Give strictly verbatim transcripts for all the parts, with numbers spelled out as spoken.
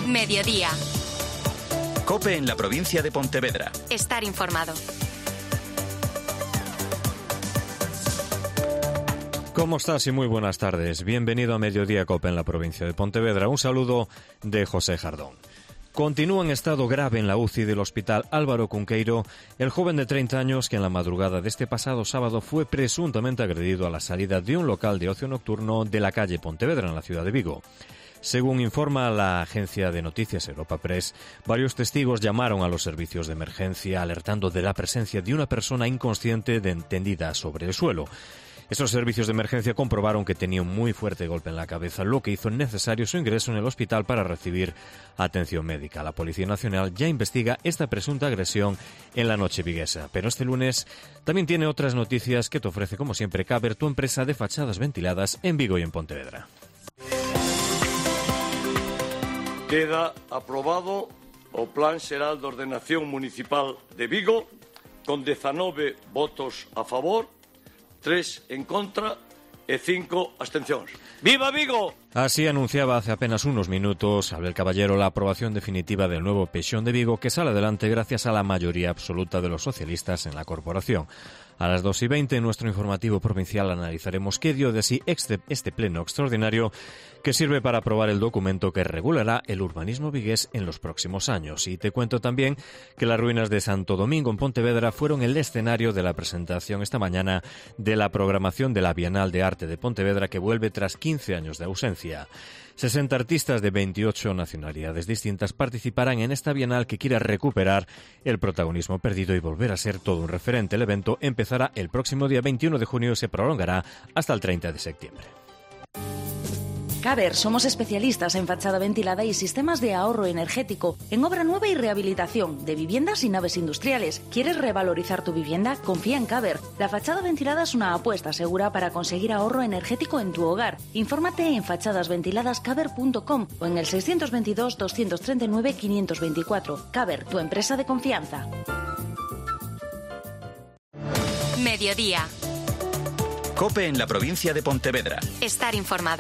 Mediodía. COPE en la provincia de Pontevedra. Estar informado. ¿Cómo estás? Y muy buenas tardes. Bienvenido a Mediodía COPE en la provincia de Pontevedra. Un saludo de José Jardón. Continúa en estado grave en la U C I del Hospital Álvaro Cunqueiro el joven de treinta años que en la madrugada de este pasado sábado fue presuntamente agredido a la salida de un local de ocio nocturno de la calle Pontevedra en la ciudad de Vigo. Según informa la agencia de noticias Europa Press, varios testigos llamaron a los servicios de emergencia alertando de la presencia de una persona inconsciente tendida sobre el suelo. Esos servicios de emergencia comprobaron que tenía un muy fuerte golpe en la cabeza, lo que hizo necesario su ingreso en el hospital para recibir atención médica. La Policía Nacional ya investiga esta presunta agresión en la noche viguesa. Pero este lunes también tiene otras noticias que te ofrece, como siempre, Caber, tu empresa de fachadas ventiladas en Vigo y en Pontevedra. Queda aprobado o Plan Xeral de Ordenación Municipal de Vigo con dezanove votos a favor, tres en contra e cinco abstencións. ¡Viva Vigo! Así anunciaba hace apenas unos minutos Abel Caballero la aprobación definitiva del nuevo Peixón de Vigo, que sale adelante gracias a la mayoría absoluta de los socialistas en la corporación. A las dos y veinte en nuestro informativo provincial analizaremos qué dio de sí este, este pleno extraordinario que sirve para aprobar el documento que regulará el urbanismo vigués en los próximos años. Y te cuento también que las ruinas de Santo Domingo en Pontevedra fueron el escenario de la presentación esta mañana de la programación de la Bienal de Arte de Pontevedra, que vuelve tras quince años de ausencia. sesenta artistas de veintiocho nacionalidades distintas participarán en esta Bienal que quiere recuperar el protagonismo perdido y volver a ser todo un referente. El evento empezará el próximo día veintiuno de junio y se prolongará hasta el treinta de septiembre. Caber, somos especialistas en fachada ventilada y sistemas de ahorro energético, en obra nueva y rehabilitación de viviendas y naves industriales. ¿Quieres revalorizar tu vivienda? Confía en Caber. La fachada ventilada es una apuesta segura para conseguir ahorro energético en tu hogar. Infórmate en fachadas ventiladas caber punto com o en el seiscientos veintidós, doscientos treinta y nueve, quinientos veinticuatro. Caber, tu empresa de confianza. Mediodía. COPE en la provincia de Pontevedra. Estar informado.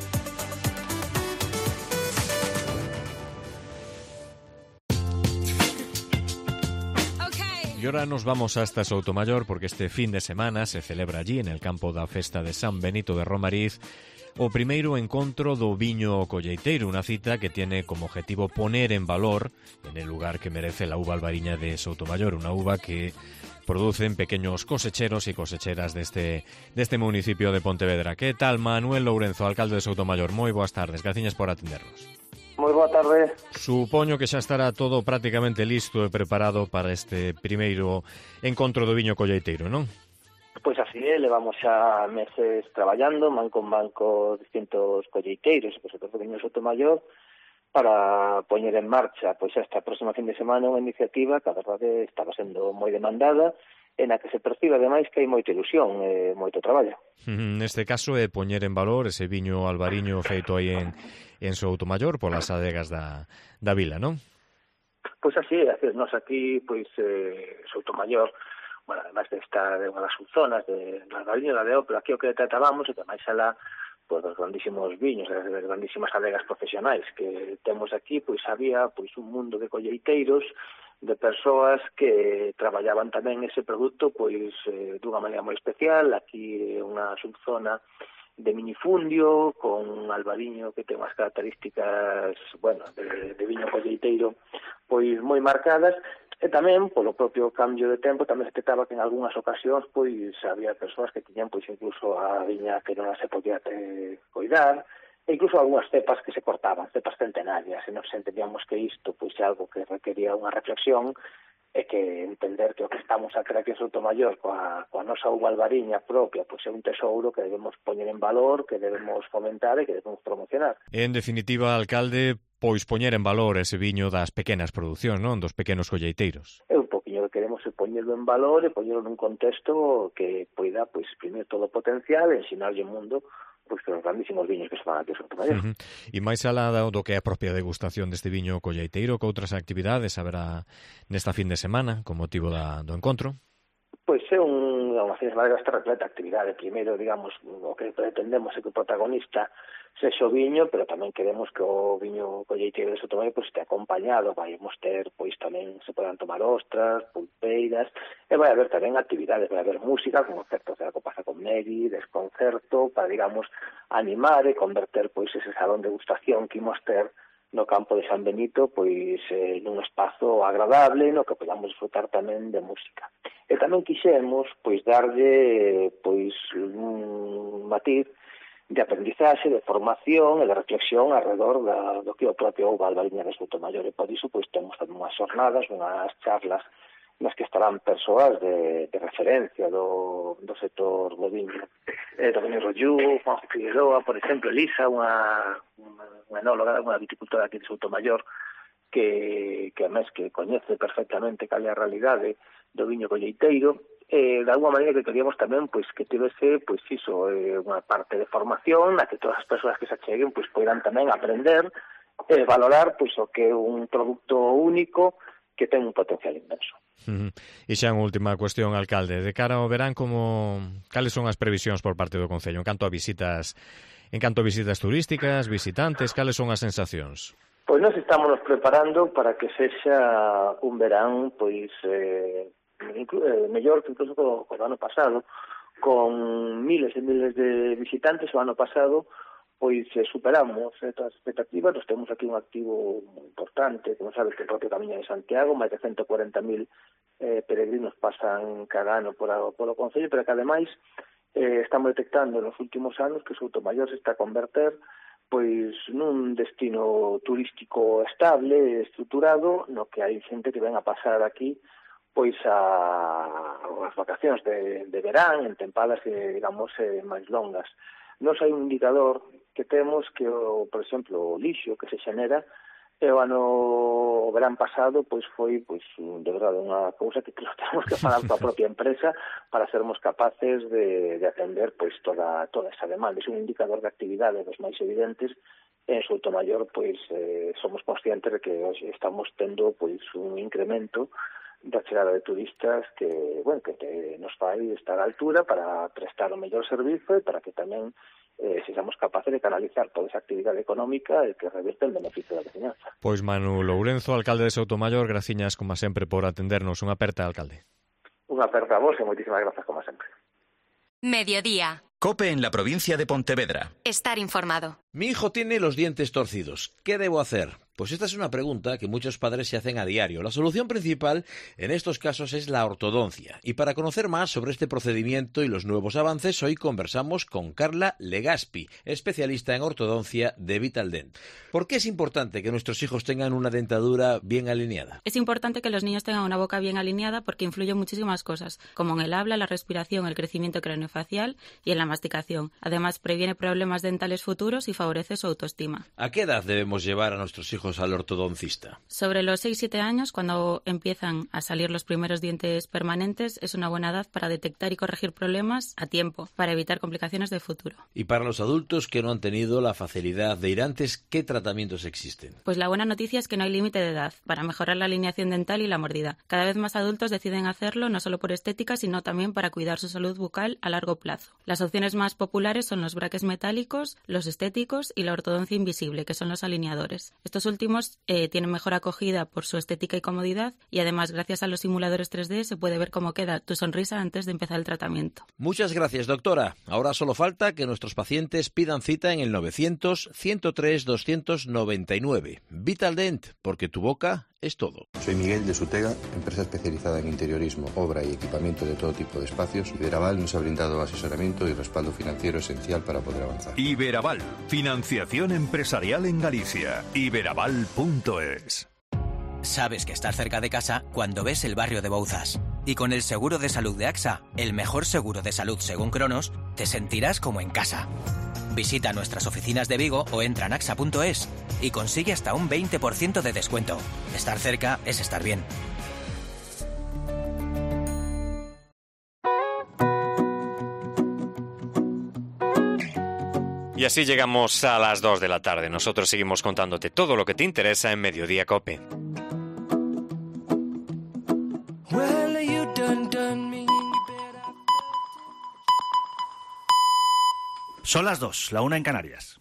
Y ahora nos vamos hasta Soutomayor porque este fin de semana se celebra allí, en el campo da festa de San Benito de Romariz, o primeiro encontro do viño colleiteiro, unha cita que tiene como objetivo poner en valor en el lugar que merece la uva albariña de Soutomayor, unha uva que producen pequeños cosecheros y cosecheras deste, deste municipio de Pontevedra. Que tal, Manuel Lourenzo, alcalde de Soutomayor? Moi boas tardes, graciñas por atendernos. Moi boa tarde. Supoño que xa estará todo prácticamente listo e preparado para este primeiro encontro do viño colleiteiro, non? Pois así é, levamos xa meses traballando, man con man co distintos colleiteiros, pois o viño Soutomayor, para poñer en marcha pois esta próxima fin de semana unha iniciativa que a verdade estaba sendo moi demandada, en a que se percibe ademais que hai moita ilusión e moito traballo. Neste caso é poñer en valor ese viño albariño feito aí en, en Soutomayor polas adegas da, da vila, non? Pois así é, nós aquí, pois, eh, Soutomayor, bueno, además de estar en unha das subzonas de, de albariño da Deo, pero aquí o que tratábamos é que máis alá pois os grandísimos viños, as grandísimas adegas profesionais que temos aquí, pois había pois un mundo de colleiteiros, de persoas que traballaban tamén ese produto pois eh, dunha maneira moi especial. Aquí unha subzona de minifundio con albariño que ten unhas características, bueno, de, de viño colleiteiro pois moi marcadas. E tamén, polo propio cambio de tempo, tamén se detectaba que en algunhas ocasións pois había persoas que tiñan pois incluso a viña que non se podía te, coidar, e incluso algunhas cepas que se cortaban, cepas centenarias, e nos entendíamos que isto pois é algo que requería unha reflexión e que entender que o que estamos a crear aquí en Soutomayor coa, coa nosa uva albariña propia pois é un tesouro que debemos poñer en valor, que debemos fomentar e que debemos promocionar. En definitiva, alcalde, pois poñer en valor ese viño das pequenas producións, non? Dos pequenos colleiteiros. É un poquinho que queremos é poñerlo en valor e poñerlo nun contexto que poida, pois, primeiro todo o potencial e ensinarlle o mundo pois que os grandísimos viños que se van aquí a Soutomayor. Uh-huh. E máis alá do que é a propia degustación deste viño colleiteiro, que outras actividades haberá nesta fin de semana con motivo da, do encontro? Pois é un, unha Concello de Madrid está repleta de actividade. Primeiro, digamos, o que pretendemos é que o protagonista sexa o viño, pero tamén queremos que o viño colleiteiro de Sotomayor pois este acompañado, vamos ter, pois tamén se podan tomar ostras, pulpeiras, e vai haber tamén actividades, vai haber música, como certo, o sea, que pasa con Meri, desconcerto, para, digamos, animar e converter, pois, ese salón de degustación que imos ter no campo de San Benito, pois, eh, nun espazo agradable, no que podamos disfrutar tamén de música. E tamén quixemos, pois, darlle, pois, un matiz de aprendizaxe, de formación e de reflexión alrededor da, do que o propio Albariño de Sotomayor, e por iso, pois, temos tamén unhas xornadas, unhas charlas nas que estarán persoas de, de referencia do, do sector do viño. Eh, do viño Rollú, Juan Figueroa, por exemplo, Elisa, unha, unha enóloga, unha viticultora aquí de Sotomayor, que, que a mes que coñece perfectamente cal é a realidade do viño colleiteiro, e de alguma maneira que queríamos tamén pois que tivese pois iso, eh, unha parte de formación na que todas as persoas que se acheguen pois poidan tamén aprender e valorar pois o que é un produto único que ten un potencial inmenso. Uh-huh. E xa unha última cuestión, alcalde, de cara ao verán, como cales son as previsións por parte do Concello en canto a visitas, en canto a visitas turísticas, visitantes, cales son as sensacións? Pois nós estamos nos preparando para que sexa un verán pois eh, inclu- eh, mellor que incluso co, co ano pasado, con miles e miles de visitantes. O ano pasado pois eh, superamos eh, todas as expectativas. Nos temos aquí un activo importante, como sabes, que o propio Camiño de Santiago, máis de ciento cuarenta mil eh, peregrinos pasan cada ano por a, polo Concello, pero que ademais eh, estamos detectando nos últimos anos que Soutomaior se está a converter pois nun destino turístico estable, estruturado, no que hai xente que ven a pasar aquí pois a, as vacacións de, de verán, en tempadas, eh, digamos, eh, máis longas. Nos hai un indicador que temos que, o, por exemplo, o lixo que se xenera, e o ano o verán pasado pois foi pois de verdade unha cousa que creo que temos que falar coa propia empresa para sermos capaces de, de atender pois toda toda esa demanda. É un indicador de actividade dos máis evidentes. En Soutomaior pois eh, somos conscientes de que hoxe estamos tendo pois un incremento da chegada de turistas que, bueno, que te, nos fai estar á altura para prestar o mellor servizo e para que tamén eh, sexamos capaces de canalizar toda esa actividade económica e que reverte en beneficio da veciñanza. Pois Manu Lourenzo, alcalde de Soutomaior, graciñas como sempre por atendernos. Unha aperta, alcalde. Unha aperta a vos e moitísimas grazas como sempre. Mediodía. COPE en la provincia de Pontevedra. Estar informado. Mi hijo tiene los dientes torcidos. ¿Qué debo hacer? Pues esta es una pregunta que muchos padres se hacen a diario. La solución principal en estos casos es la ortodoncia. Y para conocer más sobre este procedimiento y los nuevos avances, hoy conversamos con Carla Legaspi, especialista en ortodoncia de Vitaldent. ¿Por qué es importante que nuestros hijos tengan una dentadura bien alineada? Es importante que los niños tengan una boca bien alineada porque influye en muchísimas cosas, como en el habla, la respiración, el crecimiento craneofacial y en la masticación. Además, previene problemas dentales futuros y favorece su autoestima. ¿A qué edad debemos llevar a nuestros hijos al ortodoncista? Sobre los seis siete años, cuando empiezan a salir los primeros dientes permanentes, es una buena edad para detectar y corregir problemas a tiempo, para evitar complicaciones de futuro. Y para los adultos que no han tenido la facilidad de ir antes, ¿qué tratamientos existen? Pues la buena noticia es que no hay límite de edad para mejorar la alineación dental y la mordida. Cada vez más adultos deciden hacerlo no solo por estética, sino también para cuidar su salud bucal a largo plazo. Las opciones más populares son los braques metálicos, los estéticos y la ortodoncia invisible, que son los alineadores. Estos últimos eh, tienen mejor acogida por su estética y comodidad, y además gracias a los simuladores tres D se puede ver cómo queda tu sonrisa antes de empezar el tratamiento. Muchas gracias, doctora. Ahora solo falta que nuestros pacientes pidan cita en el novecientos, ciento tres, doscientos noventa y nueve. Vitaldent, porque tu boca es todo. Soy Miguel de Sutega, empresa especializada en interiorismo, obra y equipamiento de todo tipo de espacios. Iberaval nos ha brindado asesoramiento y respaldo financiero esencial para poder avanzar. Iberaval, financiación empresarial en Galicia. iberaval punto es. Sabes que estás cerca de casa cuando ves el barrio de Bouzas. Y con el seguro de salud de AXA, el mejor seguro de salud según Cronos, te sentirás como en casa. Visita nuestras oficinas de Vigo o entra en axa punto es y consigue hasta un veinte por ciento de descuento. Estar cerca es estar bien. Y así llegamos a las dos de la tarde. Nosotros seguimos contándote todo lo que te interesa en Mediodía COPE. Son las dos, la una en Canarias.